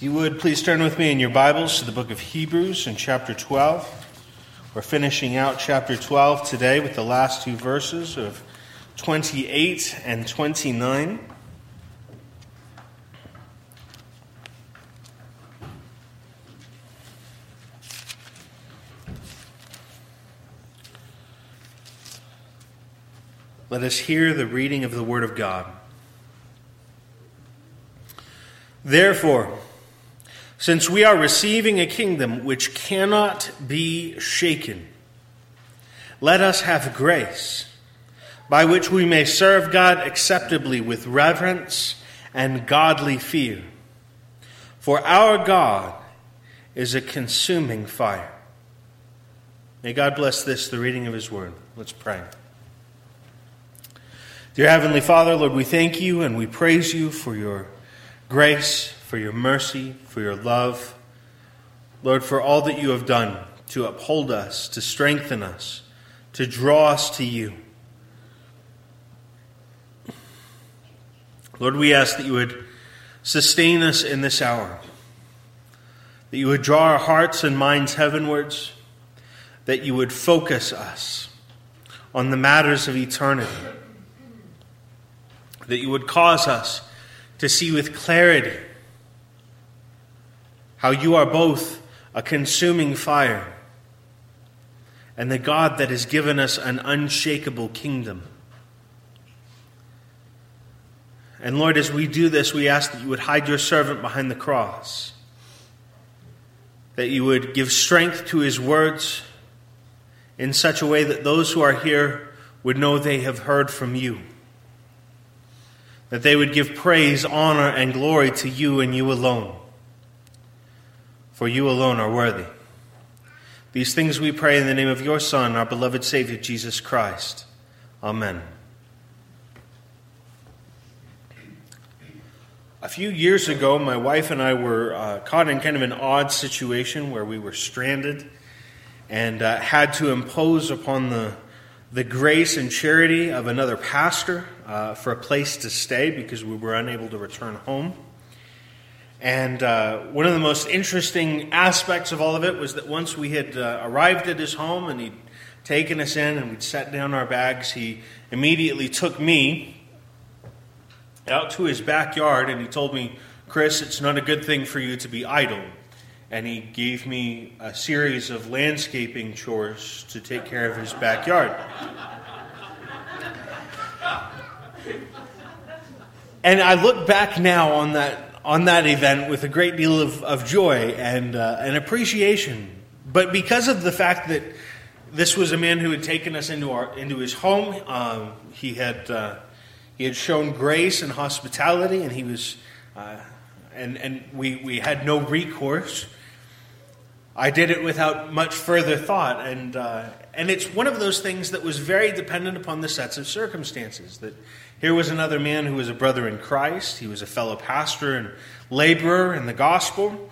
If you would, please turn with me in your Bibles to the book of Hebrews in chapter 12. We're finishing out chapter 12 today with the last two verses of 28 and 29. Let us hear the reading of the Word of God. Therefore, since we are receiving a kingdom which cannot be shaken, let us have grace, by which we may serve God acceptably with reverence and godly fear. For our God is a consuming fire. May God bless this, the reading of His Word. Let's pray. Dear Heavenly Father, Lord, we thank you and we praise you for your grace, for your mercy, for your love. Lord, for all that you have done to uphold us, to strengthen us, to draw us to you. Lord, we ask that you would sustain us in this hour, that you would draw our hearts and minds heavenwards, that you would focus us on the matters of eternity, that you would cause us to see with clarity how you are both a consuming fire and the God that has given us an unshakable kingdom. And Lord, as we do this, we ask that you would hide your servant behind the cross, that you would give strength to his words in such a way that those who are here would know they have heard from you, that they would give praise, honor, and glory to you and you alone. For you alone are worthy. These things we pray in the name of your Son, our beloved Savior, Jesus Christ. Amen. A few years ago, my wife and I were caught in kind of an odd situation where we were stranded and had to impose upon the grace and charity of another pastor for a place to stay because we were unable to return home. And one of the most interesting aspects of all of it was that once we had arrived at his home and he'd taken us in and we'd set down our bags, he immediately took me out to his backyard and he told me, "Chris, it's not a good thing for you to be idle." And he gave me a series of landscaping chores to take care of his backyard. And I look back now on that event with a great deal of joy and appreciation. But because of the fact that this was a man who had taken us into his home, he had shown grace and hospitality, and he was and we had no recourse. I did it without much further thought, and it's one of those things that was very dependent upon the sets of circumstances. That here was another man who was a brother in Christ. He was a fellow pastor and laborer in the gospel.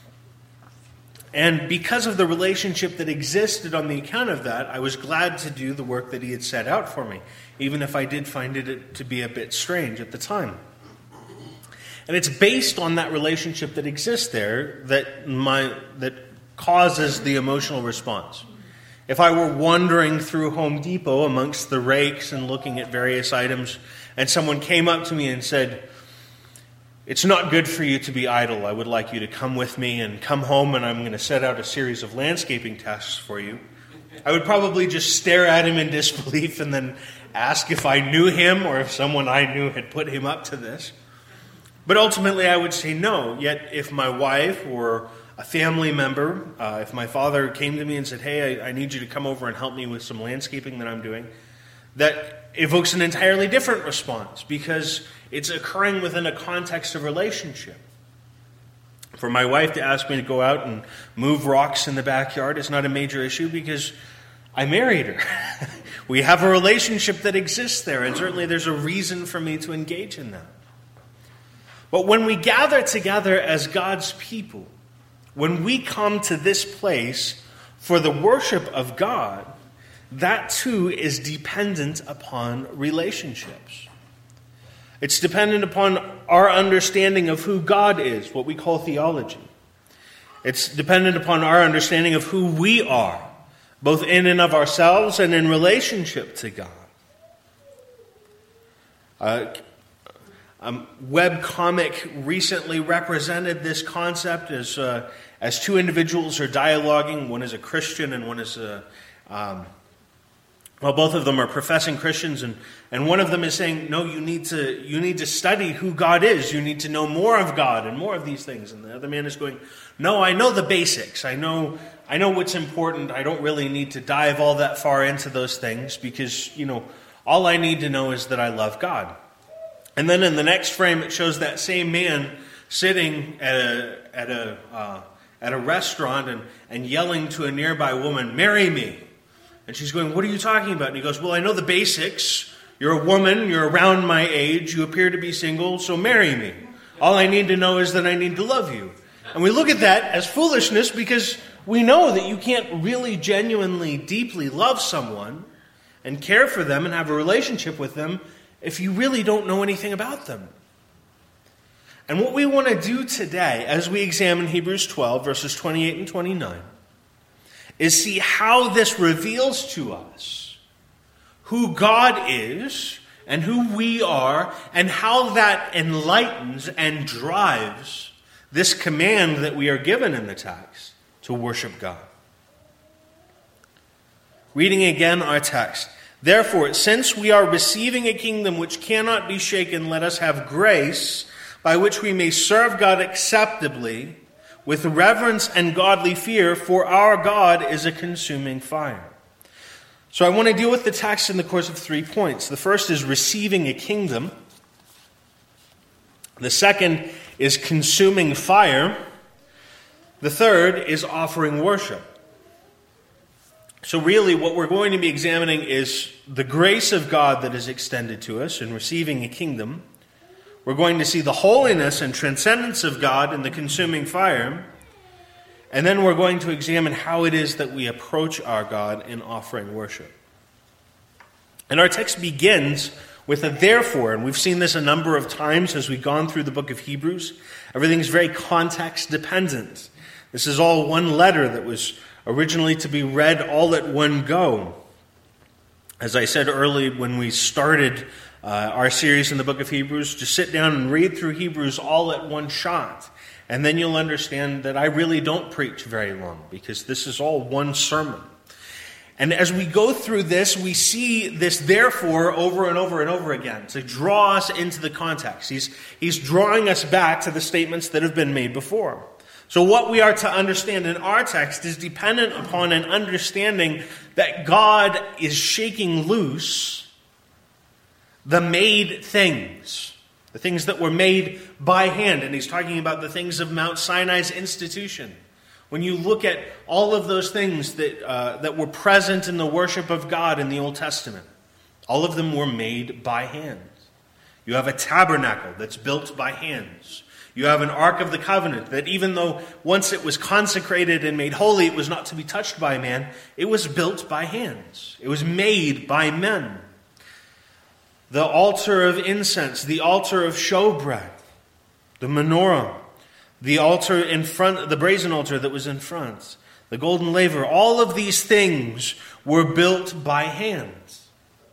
And because of the relationship that existed on the account of that, I was glad to do the work that he had set out for me, even if I did find it to be a bit strange at the time. And it's based on that relationship that exists there that causes the emotional response. If I were wandering through Home Depot amongst the rakes and looking at various items, and someone came up to me and said, "It's not good for you to be idle. I would like you to come with me and come home and I'm going to set out a series of landscaping tasks for you," I would probably just stare at him in disbelief and then ask if I knew him or if someone I knew had put him up to this. But ultimately I would say no. Yet if my wife or a family member, if my father came to me and said, "Hey, I need you to come over and help me with some landscaping that I'm doing," that evokes an entirely different response because it's occurring within a context of relationship. For my wife to ask me to go out and move rocks in the backyard is not a major issue because I married her. We have a relationship that exists there, and certainly there's a reason for me to engage in that. But when we gather together as God's people, when we come to this place for the worship of God, that too is dependent upon relationships. It's dependent upon our understanding of who God is, what we call theology. It's dependent upon our understanding of who we are, both in and of ourselves and in relationship to God. Webcomic recently represented this concept as two individuals are dialoguing. One is a Christian and one is both of them are professing Christians, and one of them is saying, no, you need to study who God is. You need to know more of God and more of these things. And the other man is going, no, I know the basics. I know what's important. I don't really need to dive all that far into those things because, all I need to know is that I love God. And then in the next frame, it shows that same man sitting at a restaurant and yelling to a nearby woman, "Marry me." And she's going, "What are you talking about?" And he goes, "Well, I know the basics. You're a woman. You're around my age. You appear to be single. So marry me. All I need to know is that I need to love you." And we look at that as foolishness because we know that you can't really genuinely, deeply love someone and care for them and have a relationship with them if you really don't know anything about them. And what we want to do today, as we examine Hebrews 12, verses 28 and 29, is see how this reveals to us who God is and who we are, and how that enlightens and drives this command that we are given in the text to worship God. Reading again our text. "Therefore, since we are receiving a kingdom which cannot be shaken, let us have grace by which we may serve God acceptably with reverence and godly fear, for our God is a consuming fire." So I want to deal with the text in the course of 3 points. The first is receiving a kingdom. The second is consuming fire. The third is offering worship. So really what we're going to be examining is the grace of God that is extended to us in receiving a kingdom. We're going to see the holiness and transcendence of God in the consuming fire. And then we're going to examine how it is that we approach our God in offering worship. And our text begins with a therefore, and we've seen this a number of times as we've gone through the book of Hebrews. Everything's very context dependent. This is all one letter that was originally to be read all at one go. As I said early when we started our series in the book of Hebrews, just sit down and read through Hebrews all at one shot. And then you'll understand that I really don't preach very long, because this is all one sermon. And as we go through this, we see this therefore over and over and over again to draw us into the context. He's drawing us back to the statements that have been made before. So what we are to understand in our text is dependent upon an understanding that God is shaking loose the made things, the things that were made by hand. And he's talking about the things of Mount Sinai's institution. When you look at all of those things that were present in the worship of God in the Old Testament, all of them were made by hands. You have a tabernacle that's built by hands. You have an Ark of the Covenant that even though once it was consecrated and made holy, it was not to be touched by man, it was built by hands. It was made by men. The altar of incense, the altar of showbread, the menorah, the altar in front, the brazen altar that was in front, the golden laver, all of these things were built by hands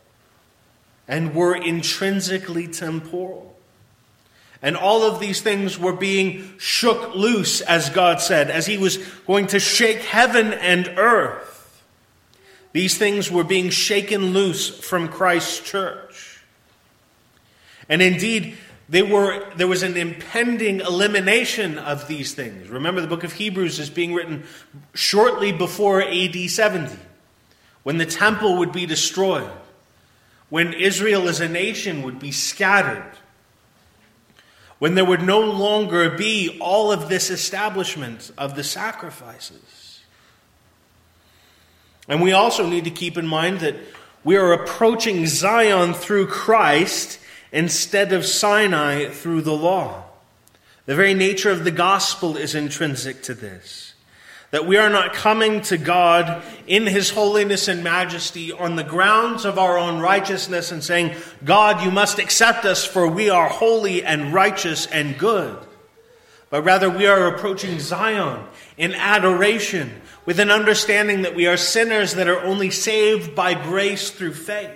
and were intrinsically temporal. And all of these things were being shook loose, as God said, as he was going to shake heaven and earth. These things were being shaken loose from Christ's church. And indeed, there was an impending elimination of these things. Remember, the book of Hebrews is being written shortly before AD 70, when the temple would be destroyed, when Israel as a nation would be scattered, when there would no longer be all of this establishment of the sacrifices. And we also need to keep in mind that we are approaching Zion through Christ instead of Sinai through the law. The very nature of the gospel is intrinsic to this. That we are not coming to God in his holiness and majesty on the grounds of our own righteousness and saying, God, you must accept us for we are holy and righteous and good. But rather we are approaching Zion in adoration with an understanding that we are sinners that are only saved by grace through faith.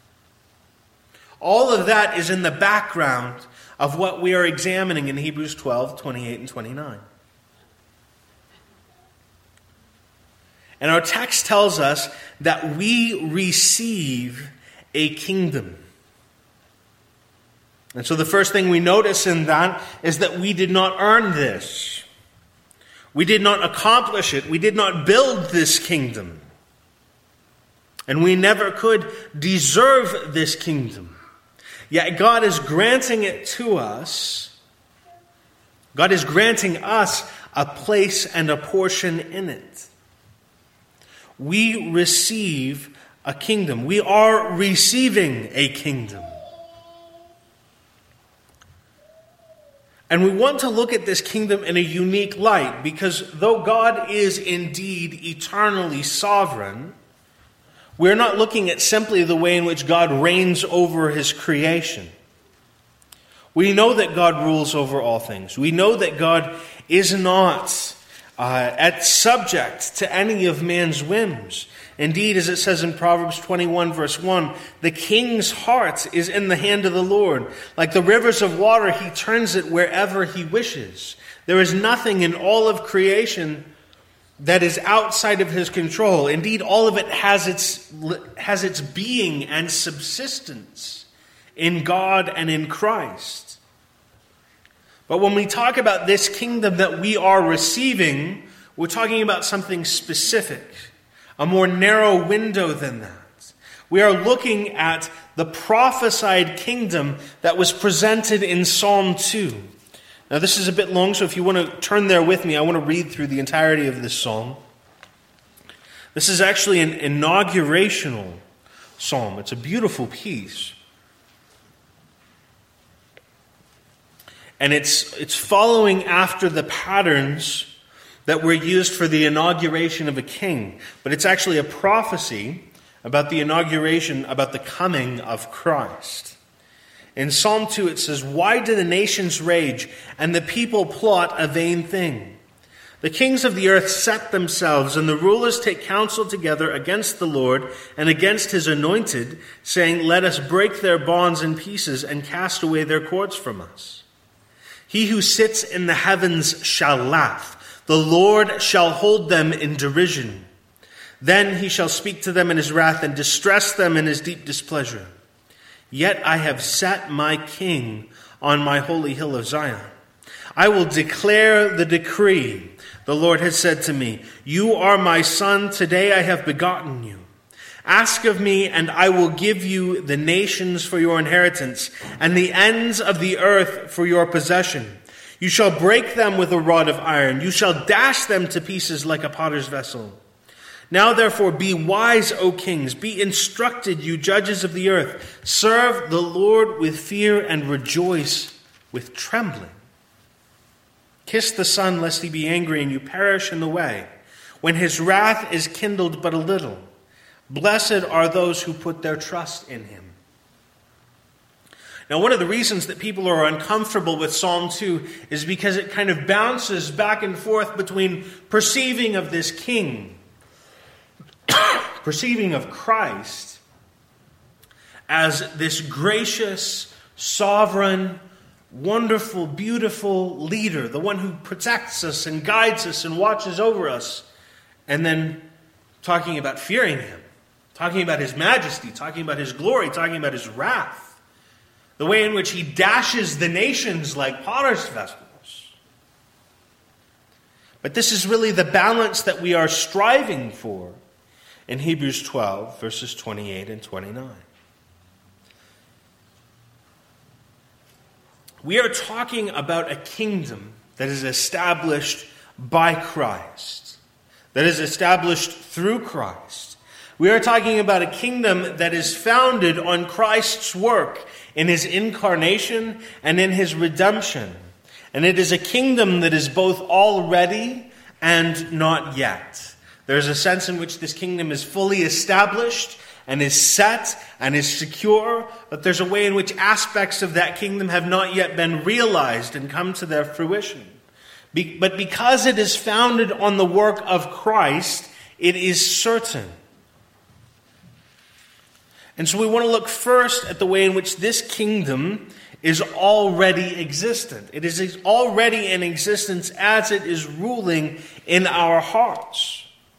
All of that is in the background of what we are examining in Hebrews 12, 28 and 29. And our text tells us that we receive a kingdom. And so the first thing we notice in that is that we did not earn this. We did not accomplish it. We did not build this kingdom. And we never could deserve this kingdom. Yet God is granting it to us. God is granting us a place and a portion in it. We receive a kingdom. We are receiving a kingdom. And we want to look at this kingdom in a unique light, because though God is indeed eternally sovereign, we're not looking at simply the way in which God reigns over his creation. We know that God rules over all things. We know that God is not subject to any of man's whims. Indeed, as it says in Proverbs 21 verse 1, the king's heart is in the hand of the Lord. Like the rivers of water, he turns it wherever he wishes. There is nothing in all of creation that is outside of his control. Indeed, all of it has its being and subsistence in God and in Christ. But when we talk about this kingdom that we are receiving, we're talking about something specific, a more narrow window than that. We are looking at the prophesied kingdom that was presented in Psalm 2. Now this is a bit long, so if you want to turn there with me, I want to read through the entirety of this psalm. This is actually an inaugurational psalm. It's a beautiful piece. And it's following after the patterns that were used for the inauguration of a king. But it's actually a prophecy about the inauguration, about the coming of Christ. In Psalm 2 it says, "Why do the nations rage and the people plot a vain thing? The kings of the earth set themselves, and the rulers take counsel together against the Lord and against his anointed, saying, let us break their bonds in pieces and cast away their cords from us. He who sits in the heavens shall laugh. The Lord shall hold them in derision. Then he shall speak to them in his wrath and distress them in his deep displeasure. Yet I have set my king on my holy hill of Zion. I will declare the decree. The Lord has said to me, you are my son. Today I have begotten you. Ask of me, and I will give you the nations for your inheritance, and the ends of the earth for your possession. You shall break them with a rod of iron. You shall dash them to pieces like a potter's vessel. Now therefore be wise, O kings. Be instructed, you judges of the earth. Serve the Lord with fear and rejoice with trembling. Kiss the Son, lest he be angry and you perish in the way, when his wrath is kindled but a little. Blessed are those who put their trust in him." Now, one of the reasons that people are uncomfortable with Psalm 2 is because it kind of bounces back and forth between perceiving of this king, perceiving of Christ as this gracious, sovereign, wonderful, beautiful leader, the one who protects us and guides us and watches over us, and then talking about fearing him, talking about his majesty, talking about his glory, talking about his wrath, the way in which he dashes the nations like potter's vessels. But this is really the balance that we are striving for in Hebrews 12, verses 28 and 29. We are talking about a kingdom that is established by Christ, that is established through Christ. We are talking about a kingdom that is founded on Christ's work in his incarnation and in his redemption. And it is a kingdom that is both already and not yet. There's a sense in which this kingdom is fully established and is set and is secure, but there's a way in which aspects of that kingdom have not yet been realized and come to their fruition. But because it is founded on the work of Christ, it is certain. And so we want to look first at the way in which this kingdom is already existent. It is already in existence as it is ruling in our hearts.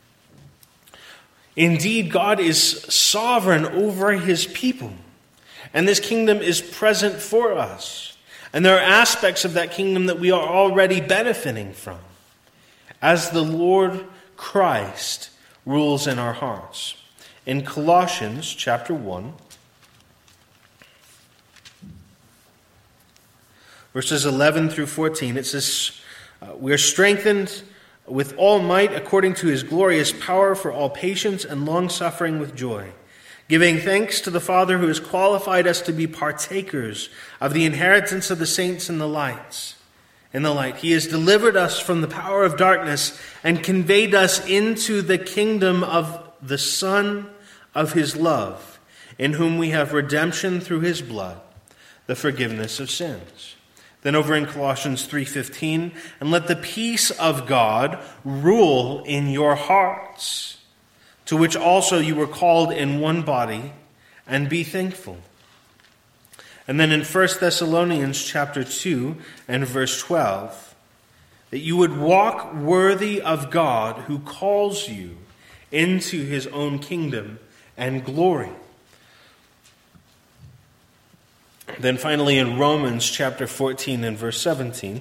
Indeed, God is sovereign over his people, and this kingdom is present for us. And there are aspects of that kingdom that we are already benefiting from as the Lord Christ rules in our hearts. In Colossians chapter 1, verses 11 through 14, it says, "We are strengthened with all might according to his glorious power for all patience and long-suffering with joy, giving thanks to the Father who has qualified us to be partakers of the inheritance of the saints in the light. He has delivered us from the power of darkness and conveyed us into the kingdom of the Son of his love, in whom we have redemption through his blood, the forgiveness of sins." Then over in Colossians 3:15, "And let the peace of God rule in your hearts, to which also you were called in one body, and be thankful." And then in 1 Thessalonians chapter 2 and verse 12, "That you would walk worthy of God who calls you into his own kingdom and glory." Then finally in Romans chapter 14 and verse 17,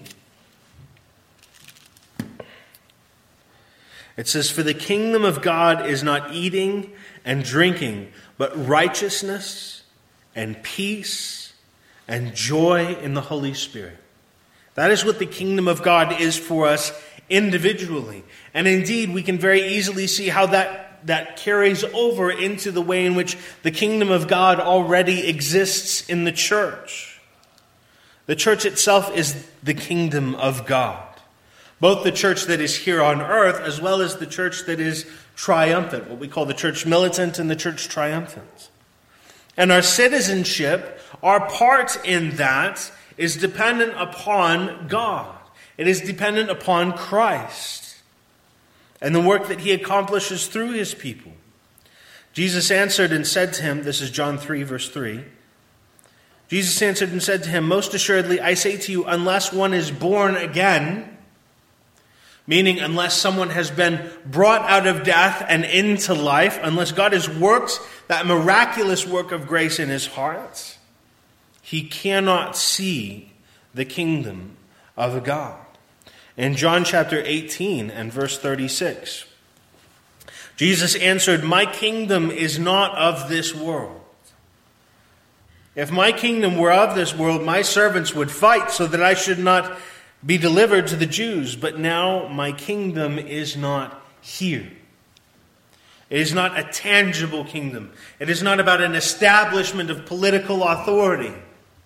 it says, "For the kingdom of God is not eating and drinking, but righteousness and peace and joy in the Holy Spirit." That is what the kingdom of God is for us individually. And indeed, we can very easily see how that carries over into the way in which the kingdom of God already exists in the church. The church itself is the kingdom of God. Both the church that is here on earth as well as the church that is triumphant, what we call the church militant and the church triumphant. And our citizenship, our part in that, is dependent upon God. It is dependent upon Christ and the work that he accomplishes through his people. Jesus answered and said to him, this is John 3, verse 3. Jesus answered and said to him, "Most assuredly, I say to you, unless one is born again," meaning unless someone has been brought out of death and into life, unless God has worked that miraculous work of grace in his heart, he cannot see the kingdom of God. In John chapter 18 and verse 36, Jesus answered, "My kingdom is not of this world. If my kingdom were of this world, my servants would fight so that I should not be delivered to the Jews. But now my kingdom is not here." It is not a tangible kingdom. It is not about an establishment of political authority.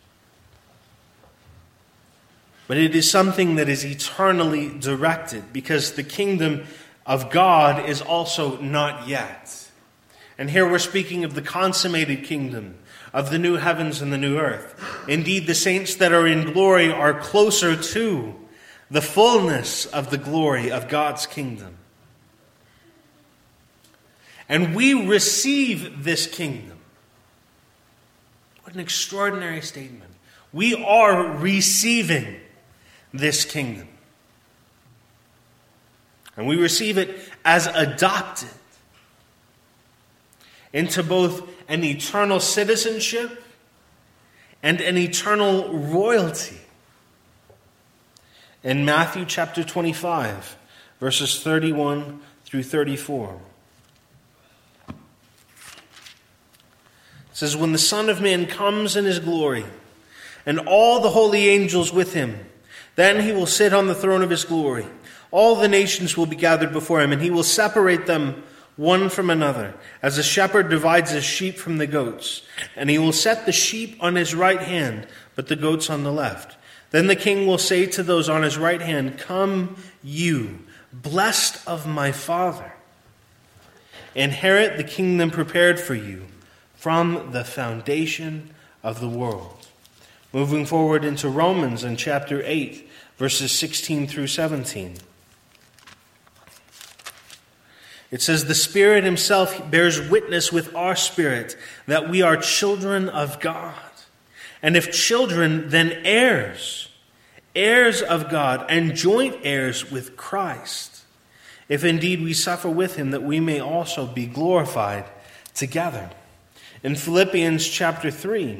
But it is something that is eternally directed, because the kingdom of God is also not yet. And here we're speaking of the consummated kingdom, of the new heavens and the new earth. Indeed, the saints that are in glory are closer to the fullness of the glory of God's kingdom. And we receive this kingdom. What an extraordinary statement. We are receiving this kingdom. And we receive it as adopted into both an eternal citizenship and an eternal royalty. In Matthew chapter 25, verses 31 through 34. It says, "When the Son of Man comes in his glory, and all the holy angels with him, then he will sit on the throne of his glory. All the nations will be gathered before him, and he will separate them one from another, as a shepherd divides his sheep from the goats. And he will set the sheep on his right hand, but the goats on the left. Then the king will say to those on his right hand, 'Come, you blessed of my Father. Inherit the kingdom prepared for you from the foundation of the world. Moving forward into Romans in chapter 8, verses 16 through 17. It says, the Spirit himself bears witness with our spirit that we are children of God. And if children, then heirs, heirs of God, and joint heirs with Christ. If indeed we suffer with him, that we may also be glorified together. In Philippians chapter 3,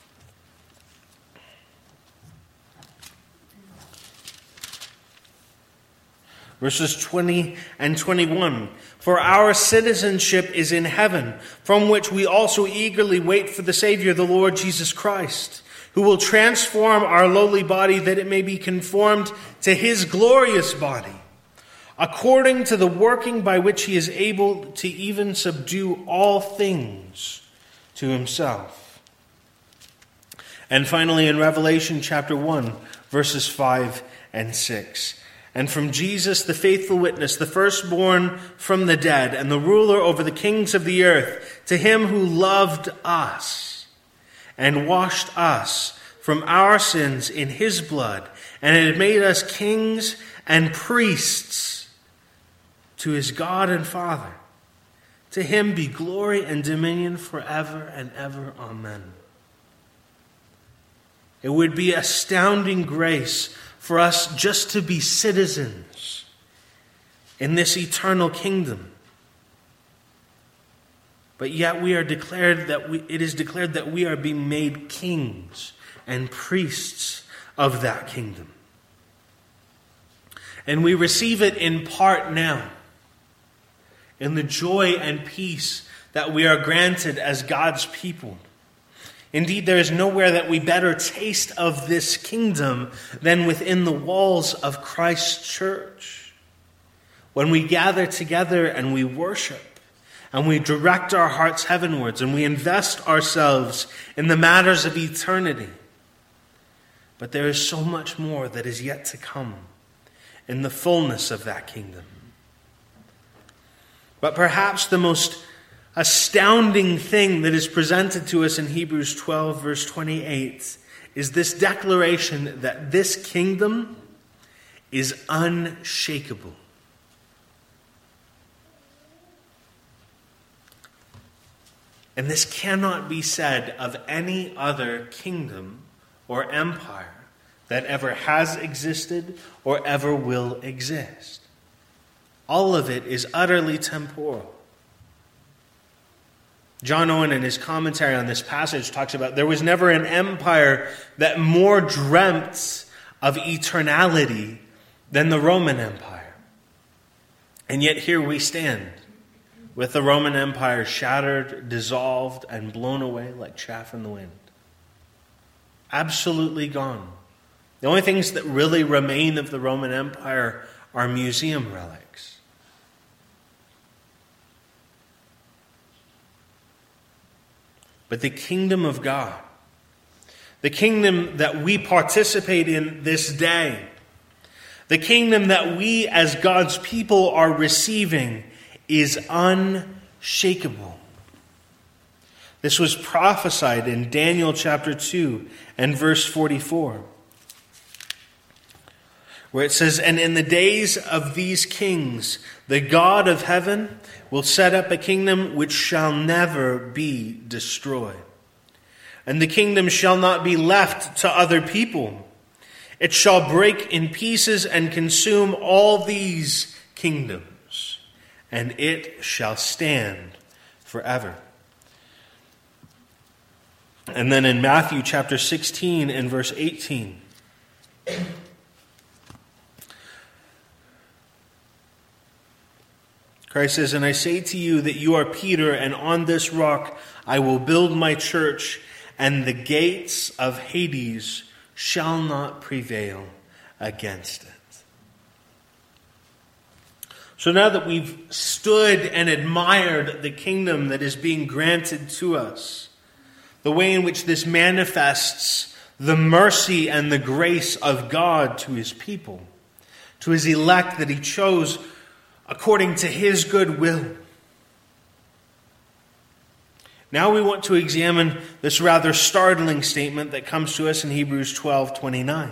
verses 20 and 21. For our citizenship is in heaven, from which we also eagerly wait for the Savior, the Lord Jesus Christ, who will transform our lowly body that it may be conformed to his glorious body, according to the working by which he is able to even subdue all things to himself. And finally, in Revelation chapter 1, verses 5 and 6. And from Jesus, the faithful witness, the firstborn from the dead, and the ruler over the kings of the earth, to him who loved us and washed us from our sins in his blood, and had made us kings and priests to his God and Father. To him be glory and dominion forever and ever. Amen. It would be astounding grace for us just to be citizens in this eternal kingdom. But yet it is declared that we are being made kings and priests of that kingdom. And we receive it in part now, in the joy and peace that we are granted as God's people. Indeed, there is nowhere that we better taste of this kingdom than within the walls of Christ's church. When we gather together and we worship, and we direct our hearts heavenwards, and we invest ourselves in the matters of eternity. But there is so much more that is yet to come in the fullness of that kingdom. But perhaps the most astounding thing that is presented to us in Hebrews 12, verse 28, is this declaration that this kingdom is unshakable. And this cannot be said of any other kingdom or empire that ever has existed or ever will exist. All of it is utterly temporal. John Owen, in his commentary on this passage, talks about there was never an empire that more dreamt of eternality than the Roman Empire. And yet here we stand, with the Roman Empire shattered, dissolved, and blown away like chaff in the wind. Absolutely gone. The only things that really remain of the Roman Empire are museum relics. But the kingdom of God, the kingdom that we participate in this day, the kingdom that we as God's people are receiving, is unshakable. This was prophesied in Daniel chapter 2 and verse 44, where it says, "And in the days of these kings, the God of heaven will set up a kingdom which shall never be destroyed. And the kingdom shall not be left to other people. It shall break in pieces and consume all these kingdoms, and it shall stand forever." And then in Matthew chapter 16 and verse 18, Christ says, "And I say to you that you are Peter, and on this rock I will build my church, and the gates of Hades shall not prevail against it." So now that we've stood and admired the kingdom that is being granted to us, the way in which this manifests the mercy and the grace of God to his people, to his elect that he chose according to his good will. Now we want to examine this rather startling statement that comes to us in Hebrews 12:29.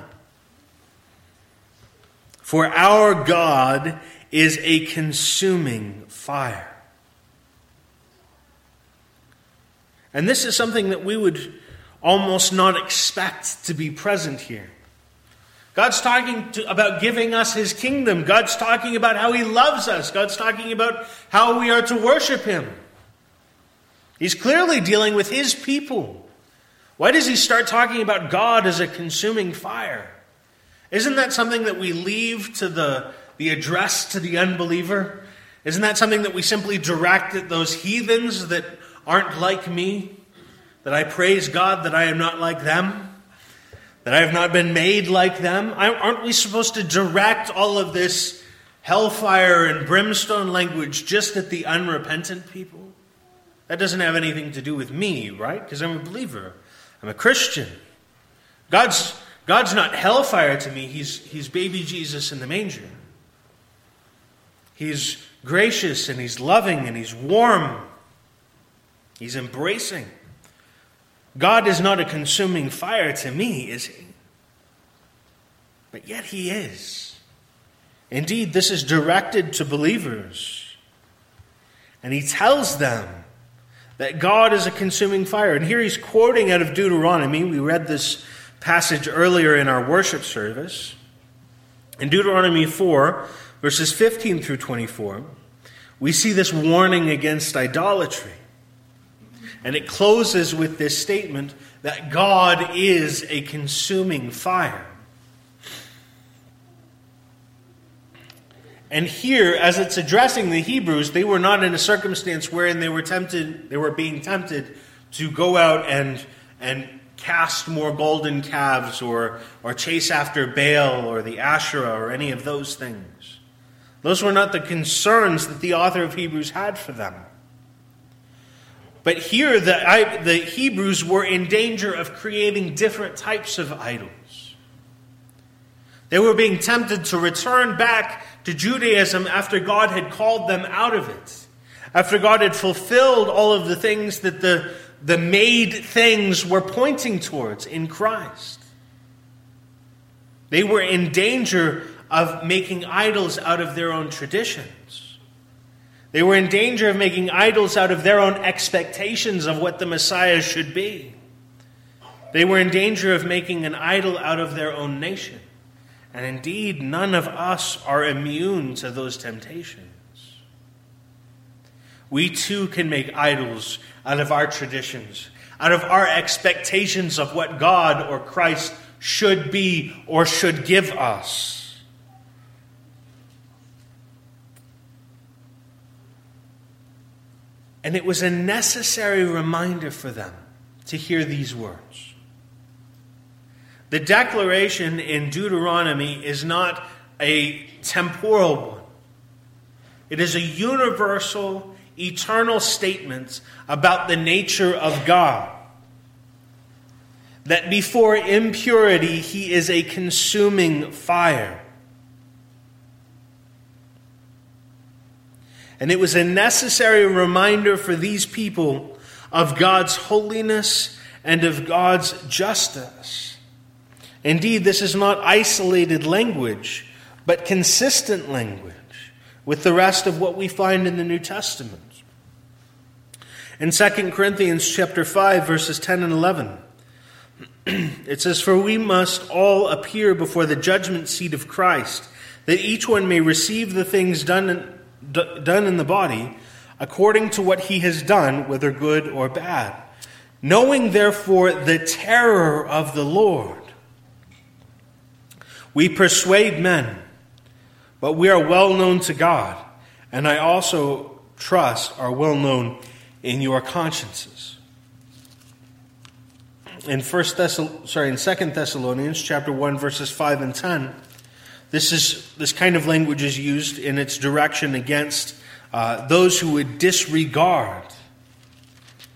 For our God is a consuming fire. And this is something that we would almost not expect to be present here. God's talking about giving us his kingdom. God's talking about how he loves us. God's talking about how we are to worship him. He's clearly dealing with his people. Why does he start talking about God as a consuming fire? Isn't that something that we leave to the address to the unbeliever? Isn't that something that we simply direct at those heathens that aren't like me? That I praise God that I am not like them? That I have not been made like them? Aren't we supposed to direct all of this hellfire and brimstone language just at the unrepentant people? That doesn't have anything to do with me, right? Because I'm a believer. I'm a Christian. God's not hellfire to me. He's baby Jesus in the manger. He's gracious and he's loving and he's warm. He's embracing. God is not a consuming fire to me, is he? But yet he is. Indeed, this is directed to believers. And he tells them that God is a consuming fire. And here he's quoting out of Deuteronomy. We read this passage earlier in our worship service. In Deuteronomy 4, verses 15 through 24, we see this warning against idolatry. And it closes with this statement that God is a consuming fire. And here, as it's addressing the Hebrews, they were not in a circumstance wherein they were being tempted to go out and cast more golden calves or chase after Baal or the Asherah or any of those things. Those were not the concerns that the author of Hebrews had for them. But here, the Hebrews were in danger of creating different types of idols. They were being tempted to return back to Judaism after God had called them out of it. After God had fulfilled all of the things that the made things were pointing towards in Christ. They were in danger of making idols out of their own traditions. They were in danger of making idols out of their own expectations of what the Messiah should be. They were in danger of making an idol out of their own nation. And indeed, none of us are immune to those temptations. We too can make idols out of our traditions, out of our expectations of what God or Christ should be or should give us. And it was a necessary reminder for them to hear these words. The declaration in Deuteronomy is not a temporal one. It is a universal, eternal statement about the nature of God. That before impurity, he is a consuming fire. And it was a necessary reminder for these people of God's holiness and of God's justice. Indeed, this is not isolated language, but consistent language with the rest of what we find in the New Testament. In 2 Corinthians chapter 5, verses 10 and 11, it says, "For we must all appear before the judgment seat of Christ, that each one may receive the things done in the body, according to what he has done, whether good or bad. Knowing, therefore, the terror of the Lord, we persuade men, but we are well known to God, and I also trust are well known in your consciences." In 2 Thessalonians chapter 1, verses 5 and 10, this kind of language is used in its direction against those who would disregard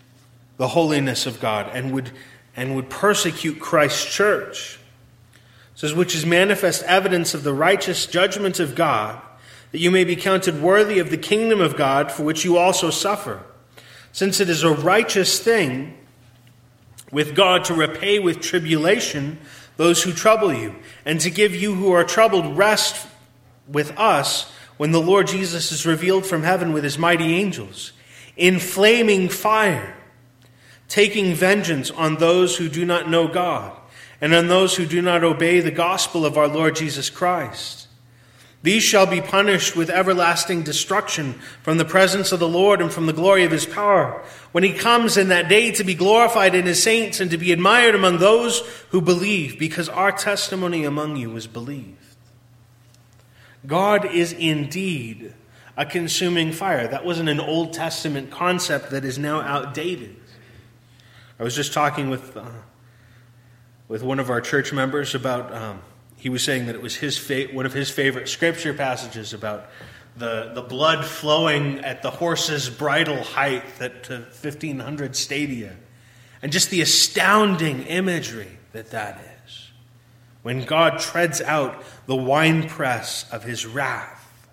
the holiness of God and would persecute Christ's church. says, which is manifest evidence of the righteous judgment of God, that you may be counted worthy of the kingdom of God, for which you also suffer. Since it is a righteous thing with God to repay with tribulation those who trouble you, and to give you who are troubled rest with us when the Lord Jesus is revealed from heaven with his mighty angels, in flaming fire, taking vengeance on those who do not know God, and on those who do not obey the gospel of our Lord Jesus Christ. These shall be punished with everlasting destruction from the presence of the Lord and from the glory of his power, when he comes in that day to be glorified in his saints and to be admired among those who believe, because our testimony among you is believed. God is indeed a consuming fire. That wasn't an Old Testament concept that is now outdated. I was just talking with one of our church members about, he was saying that it was one of his favorite scripture passages about the blood flowing at the horse's bridle height at 1,500 stadia. And just the astounding imagery that is. When God treads out the winepress of his wrath.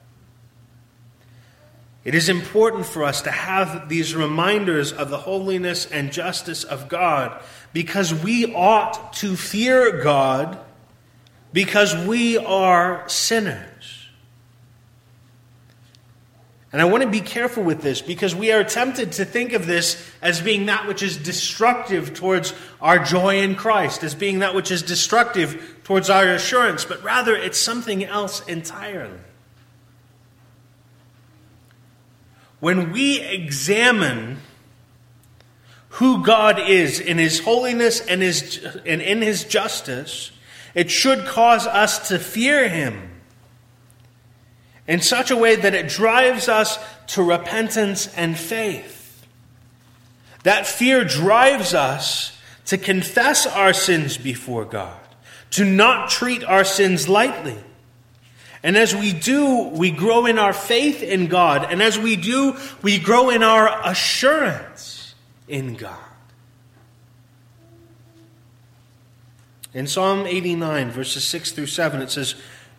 It is important for us to have these reminders of the holiness and justice of God, because we ought to fear God, because we are sinners. And I want to be careful with this, because we are tempted to think of this as being that which is destructive towards our joy in Christ, as being that which is destructive towards our assurance, but rather it's something else entirely. When we examine who God is in his holiness and in his justice, it should cause us to fear him in such a way that it drives us to repentance and faith. That fear drives us to confess our sins before God, to not treat our sins lightly. And as we do, we grow in our faith in God. And as we do, we grow in our assurance in God. In Psalm 89, verses 6 through 7, it says,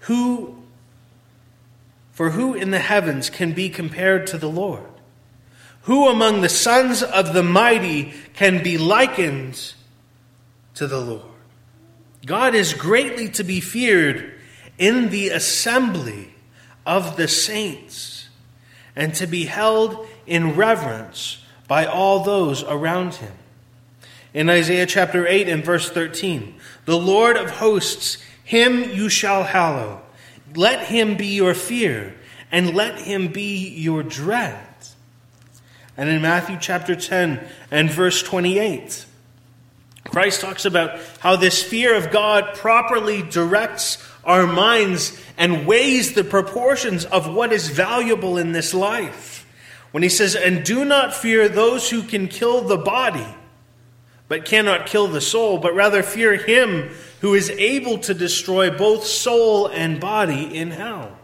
For who in the heavens can be compared to the Lord? Who among the sons of the mighty can be likened to the Lord? God is greatly to be feared in the assembly of the saints, and to be held in reverence by all those around him. In Isaiah chapter 8 and verse 13, the Lord of hosts, him you shall hallow. Let him be your fear, and let him be your dread. And in Matthew chapter 10 and verse 28, Christ talks about how this fear of God properly directs our minds and weighs the proportions of what is valuable in this life. When he says, and do not fear those who can kill the body, but cannot kill the soul, but rather fear him who is able to destroy both soul and body in hell.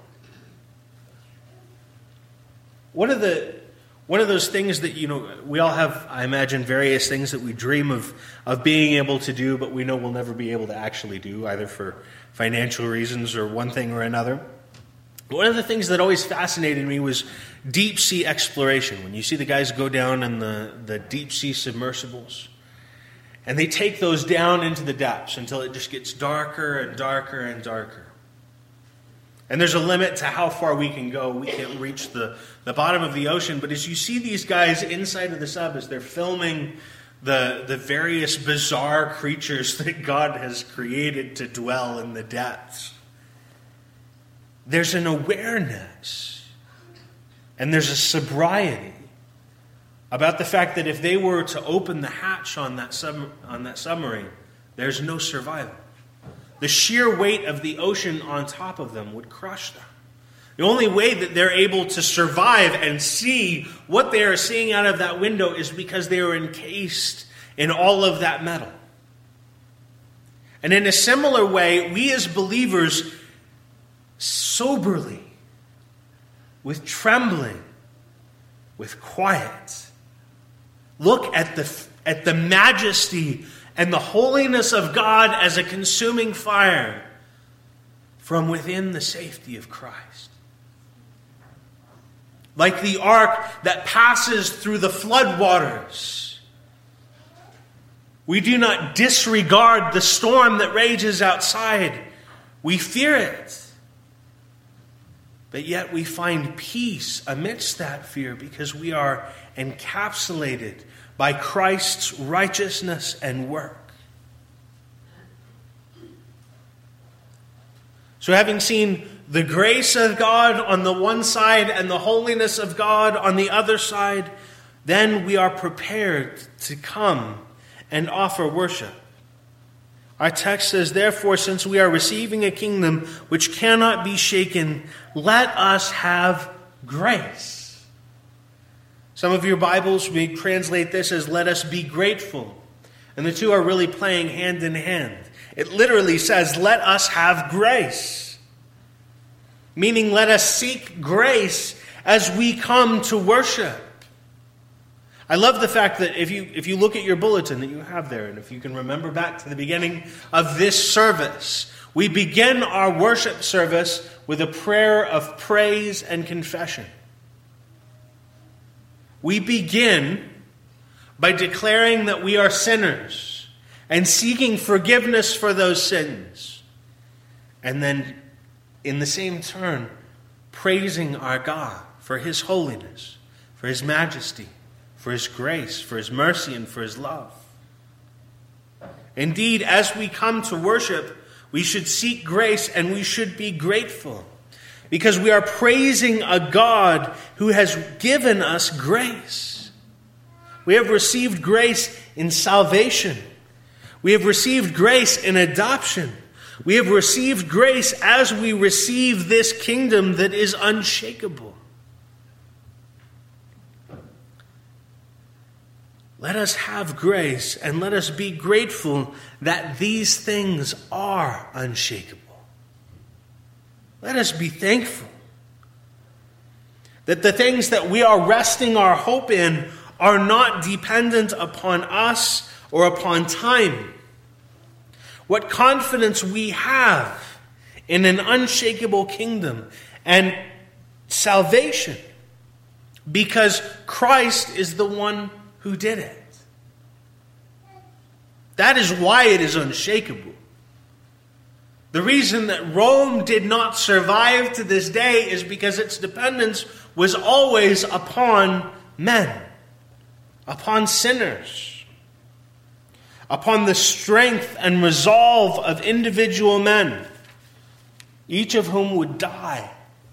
One of those things that, we all have, I imagine, various things that we dream of being able to do, but we know we'll never be able to actually do, either for financial reasons or one thing or another. One of the things that always fascinated me was deep sea exploration. When you see the guys go down in the deep sea submersibles, and they take those down into the depths until it just gets darker and darker and darker. And there's a limit to how far we can go. We can't reach the bottom of the ocean. But as you see these guys inside of the sub, as they're filming the various bizarre creatures that God has created to dwell in the depths, there's an awareness and there's a sobriety about the fact that if they were to open the hatch on that submarine, there's no survival. The sheer weight of the ocean on top of them would crush them. The only way that they're able to survive and see what they are seeing out of that window is because they are encased in all of that metal. And in a similar way, we as believers soberly, with trembling, with quiet, look at the majesty and the holiness of God as a consuming fire, from within the safety of Christ. Like the ark that passes through the floodwaters, we do not disregard the storm that rages outside. We fear it. But yet we find peace amidst that fear because we are encapsulated by Christ's righteousness and work. So having seen the grace of God on the one side and the holiness of God on the other side, then we are prepared to come and offer worship. Our text says, therefore, since we are receiving a kingdom which cannot be shaken, let us have grace. Some of your Bibles may translate this as, let us be grateful. And the two are really playing hand in hand. It literally says, let us have grace. Meaning, let us seek grace as we come to worship. I love the fact that if you look at your bulletin that you have there, and if you can remember back to the beginning of this service, we begin our worship service with a prayer of praise and confession. We begin by declaring that we are sinners and seeking forgiveness for those sins. And then, in the same turn, praising our God for His holiness, for His majesty, for His grace, for His mercy, and for His love. Indeed, as we come to worship, we should seek grace and we should be grateful because we are praising a God who has given us grace. We have received grace in salvation. We have received grace in adoption. We have received grace as we receive this kingdom that is unshakable. Let us have grace and let us be grateful that these things are unshakable. Let us be thankful that the things that we are resting our hope in are not dependent upon us or upon time. What confidence we have in an unshakable kingdom and salvation because Christ is the one who did it. That is why it is unshakable. The reason that Rome did not survive to this day is because its dependence was always upon men, upon sinners, upon the strength and resolve of individual men, each of whom would die.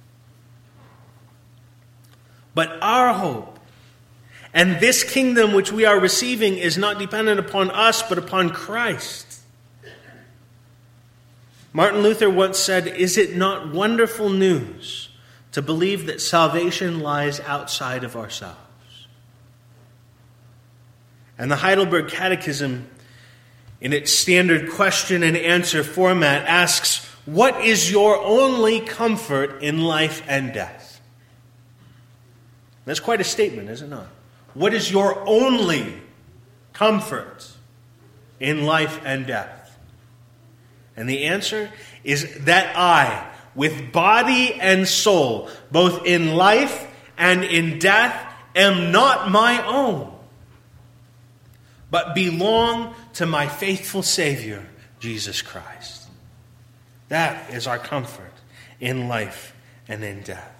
But our hope and this kingdom which we are receiving is not dependent upon us, but upon Christ. Martin Luther once said, "Is it not wonderful news to believe that salvation lies outside of ourselves?" And the Heidelberg Catechism, in its standard question and answer format, asks, "What is your only comfort in life and death?" That's quite a statement, is it not? What is your only comfort in life and death? And the answer is that I, with body and soul, both in life and in death, am not my own, but belong to my faithful Savior, Jesus Christ. That is our comfort in life and in death.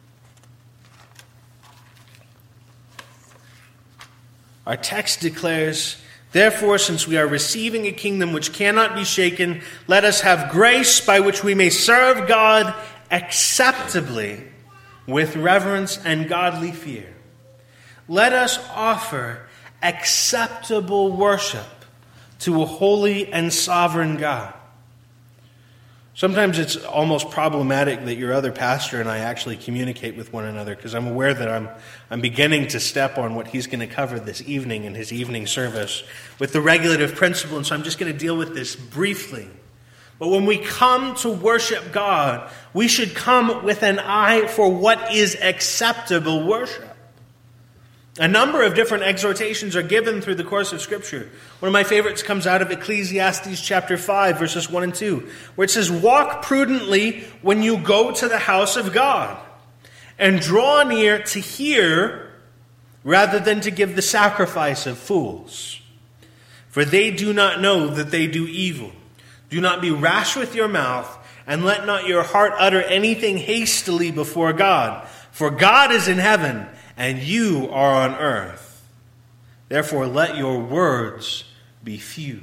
Our text declares, "Therefore, since we are receiving a kingdom which cannot be shaken, let us have grace by which we may serve God acceptably with reverence and godly fear." Let us offer acceptable worship to a holy and sovereign God. Sometimes it's almost problematic that your other pastor and I actually communicate with one another because I'm aware that I'm beginning to step on what he's going to cover this evening in his evening service with the regulative principle, and so I'm just going to deal with this briefly. But when we come to worship God, we should come with an eye for what is acceptable worship. A number of different exhortations are given through the course of Scripture. One of my favorites comes out of Ecclesiastes chapter 5, verses 1 and 2, where it says, "Walk prudently when you go to the house of God, and draw near to hear rather than to give the sacrifice of fools. For they do not know that they do evil. Do not be rash with your mouth, and let not your heart utter anything hastily before God. For God is in heaven, and you are on earth. Therefore let your words be few."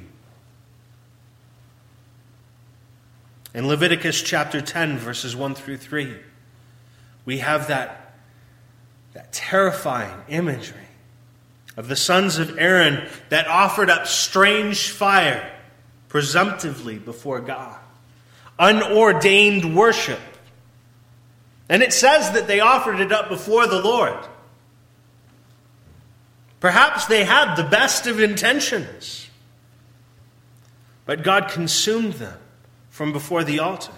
In Leviticus chapter 10, verses 1 through 3, we have that terrifying imagery of the sons of Aaron that offered up strange fire presumptively before God. Unordained worship. And it says that they offered it up before the Lord. Perhaps they had the best of intentions, but God consumed them from before the altar.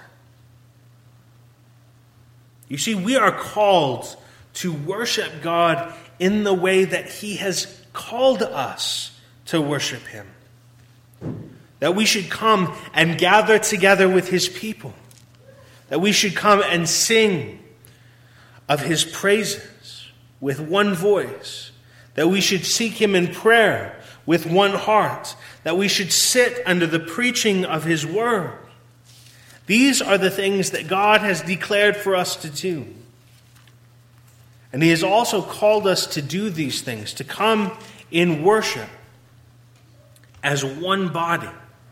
You see, we are called to worship God in the way that He has called us to worship Him. That we should come and gather together with His people. That we should come and sing of His praises with one voice. That we should seek Him in prayer with one heart. That we should sit under the preaching of His word. These are the things that God has declared for us to do. And He has also called us to do these things, to come in worship as one body.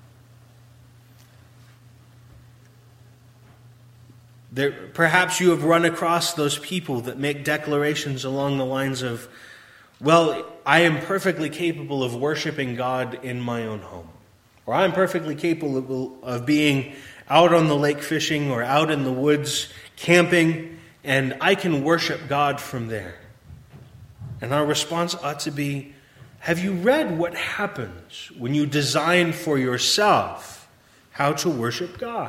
Perhaps you have run across those people that make declarations along the lines of, "Well, I am perfectly capable of worshiping God in my own home." Or "I'm perfectly capable of being out on the lake fishing or out in the woods camping, and I can worship God from there." And our response ought to be, have you read what happens when you design for yourself how to worship God?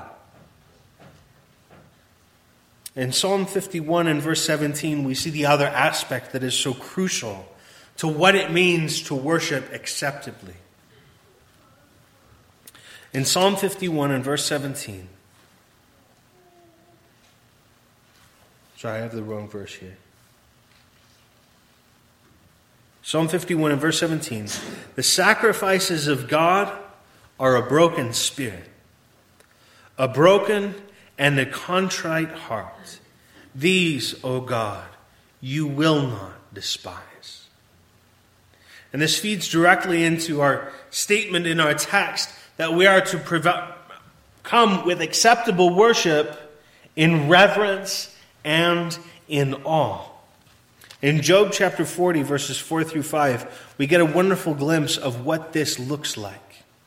In Psalm 51 and verse 17, we see the other aspect that is so crucial to what it means to worship acceptably. In Psalm 51 and verse 17, sorry, I have the wrong verse here. Psalm 51 and verse 17, "The sacrifices of God are a broken spirit, a broken and a contrite heart. These, O God, you will not despise." And this feeds directly into our statement in our text that we are to come with acceptable worship in reverence and in awe. In Job chapter 40, verses 4 through 5, we get a wonderful glimpse of what this looks like.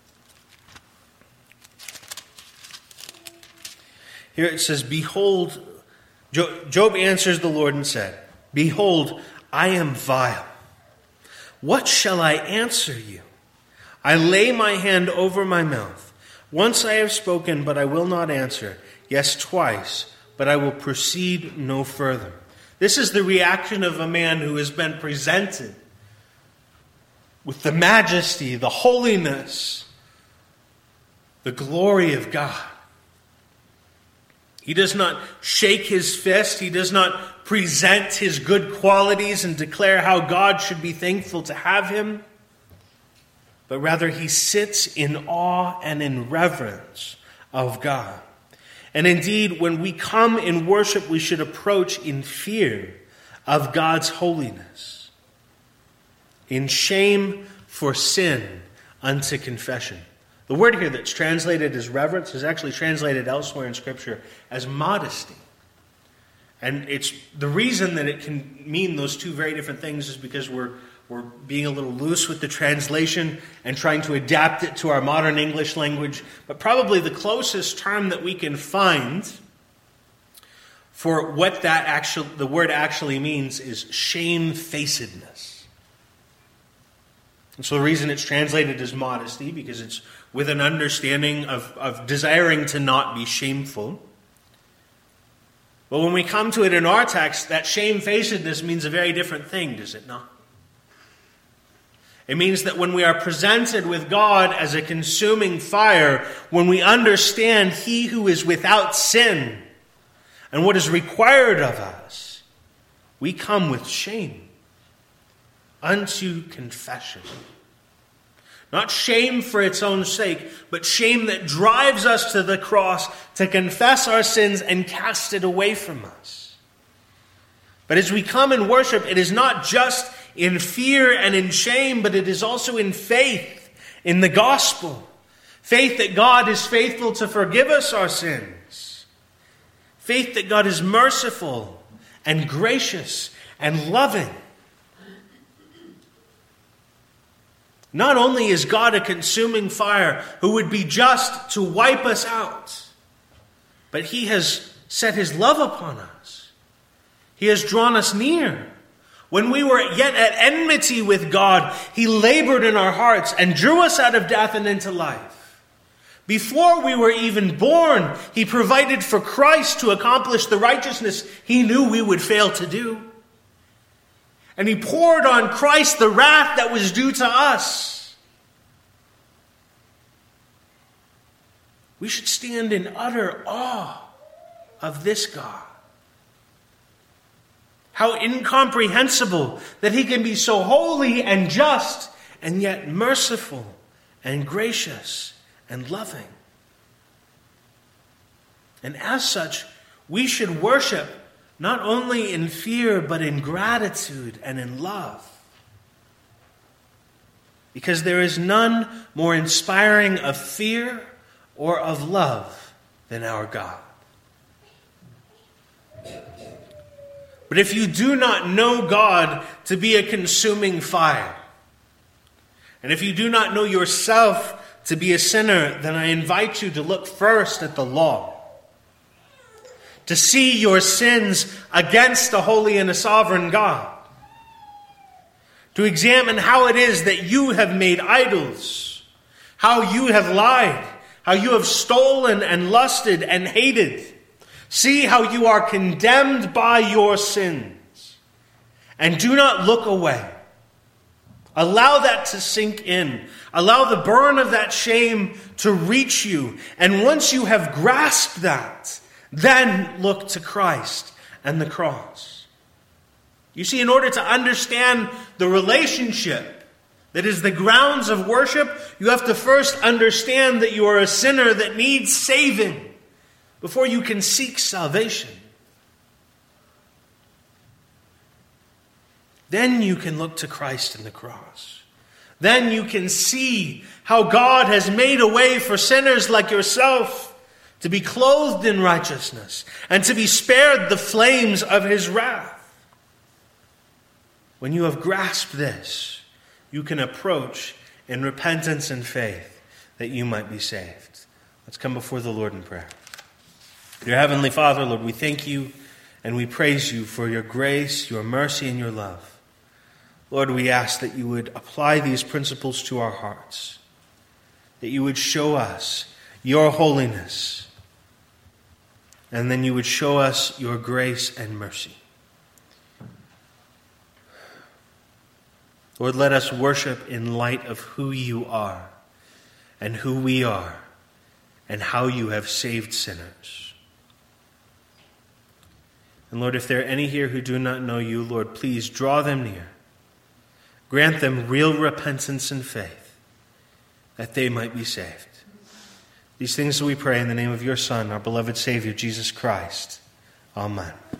Here it says, "Behold," Job answers the Lord and said, "Behold, I am vile. What shall I answer you? I lay my hand over my mouth. Once I have spoken, but I will not answer. Yes, twice, but I will proceed no further." This is the reaction of a man who has been presented with the majesty, the holiness, the glory of God. He does not shake his fist. He does not present his good qualities and declare how God should be thankful to have him. But rather he sits in awe and in reverence of God. And indeed, when we come in worship, we should approach in fear of God's holiness, in shame for sin unto confession. The word here that's translated as reverence is actually translated elsewhere in Scripture as modesty. And it's the reason that it can mean those two very different things is because we're being a little loose with the translation and trying to adapt it to our modern English language. But probably the closest term that we can find for what the word actually means is shamefacedness. And so the reason it's translated as modesty, because it's with an understanding of desiring to not be shameful. But when we come to it in our text, that shamefacedness means a very different thing, does it not? It means that when we are presented with God as a consuming fire, when we understand He who is without sin and what is required of us, we come with shame unto confession. Not shame for its own sake, but shame that drives us to the cross to confess our sins and cast it away from us. But as we come and worship, it is not just in fear and in shame, but it is also in faith in the gospel. Faith that God is faithful to forgive us our sins. Faith that God is merciful and gracious and loving. Not only is God a consuming fire who would be just to wipe us out, but He has set His love upon us. He has drawn us near. When we were yet at enmity with God, He labored in our hearts and drew us out of death and into life. Before we were even born, He provided for Christ to accomplish the righteousness He knew we would fail to do. And He poured on Christ the wrath that was due to us. We should stand in utter awe of this God. How incomprehensible that He can be so holy and just and yet merciful and gracious and loving. And as such, we should worship not only in fear, but in gratitude and in love. Because there is none more inspiring of fear or of love than our God. But if you do not know God to be a consuming fire, and if you do not know yourself to be a sinner, then I invite you to look first at the law. To see your sins against a holy and a sovereign God. To examine how it is that you have made idols. How you have lied. How you have stolen and lusted and hated. See how you are condemned by your sins. And do not look away. Allow that to sink in. Allow the burn of that shame to reach you. And once you have grasped that, then look to Christ and the cross. You see, in order to understand the relationship that is the grounds of worship, you have to first understand that you are a sinner that needs saving before you can seek salvation. Then you can look to Christ and the cross. Then you can see how God has made a way for sinners like yourself to be clothed in righteousness, and to be spared the flames of His wrath. When you have grasped this, you can approach in repentance and faith that you might be saved. Let's come before the Lord in prayer. Dear Heavenly Father, Lord, we thank You and we praise You for Your grace, Your mercy, and Your love. Lord, we ask that You would apply these principles to our hearts, that You would show us Your holiness, and then You would show us Your grace and mercy. Lord, let us worship in light of who You are and who we are and how You have saved sinners. And Lord, if there are any here who do not know You, Lord, please draw them near. Grant them real repentance and faith that they might be saved. These things we pray in the name of Your Son, our beloved Savior, Jesus Christ. Amen.